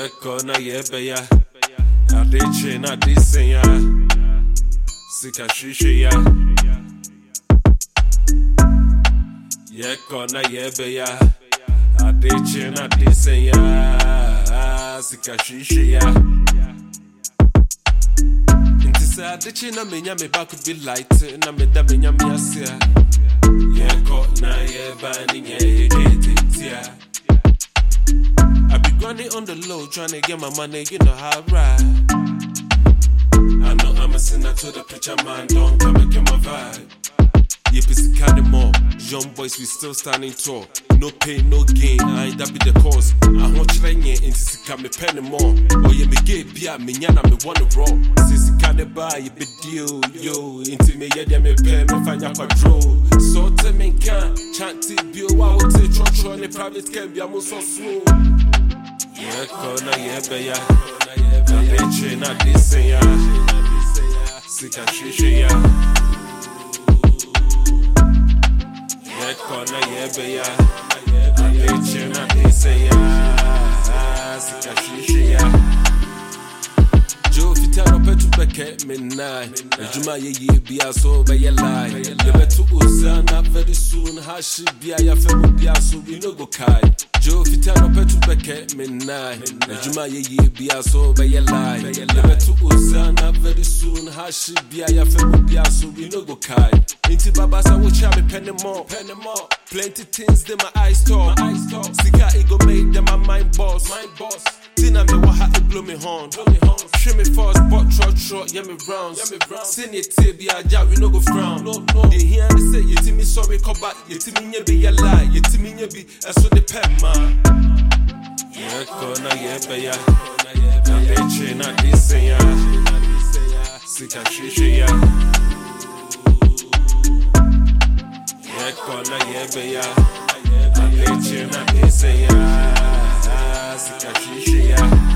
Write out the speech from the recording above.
Yeko na yebeya Adiche na disenya Sika shishiya Yeko na yebeya Adiche na disenya Sika shishiya Intisa adiche na menya me back be light Na me da menya me asia Yeko na yeba ni nye tia I be grinding on the low, trying to get my money, you know how I ride. I know I'm a sinner to the preacher man, don't come and get my vibe. Yep, it's a kind of more. Young boys, we still standing tall. No pain, no gain, I ain't that be the cause. I want you like into Sika me penny more. Oh, yeah, me gay, bia, me yana, me wanna roll. Since you can't buy, you be deal, yo. Into me, yeah, me pay, me find your control. So tell me, can't chant it, be a wow, take trotro, and the private can be almost so slow. Yeah, kona, yeah, beya. Adiche na disenya. Sika shishiya. Yekona yebeya Adiche na disenya Sika shishiya Joe fitano petu beke menai Ejuma ye biya so be ye lie Yebetu uzana very soon Hashi biya ya femu biya so we no go kai Joe fitano petu beke menai Ejuma ye biya so be ye lie Yebetu uzana very soon Hashi biya ya femu biya so we no go kai Inti babasa wo cha me penny more Plenty things them my eyes talk Sika ego make them my mind boss Tina me wa ha it blow me horn Show me fast but trot yeah me rounds Send it to be a job we no go frown They hear me say you me sorry come back you me nye be ya lie you me nye be so the pen man Yeko na yebeya Adiche na disenya Sika shishiya Yeko na yebeya Adiche na disenya Sika shishiya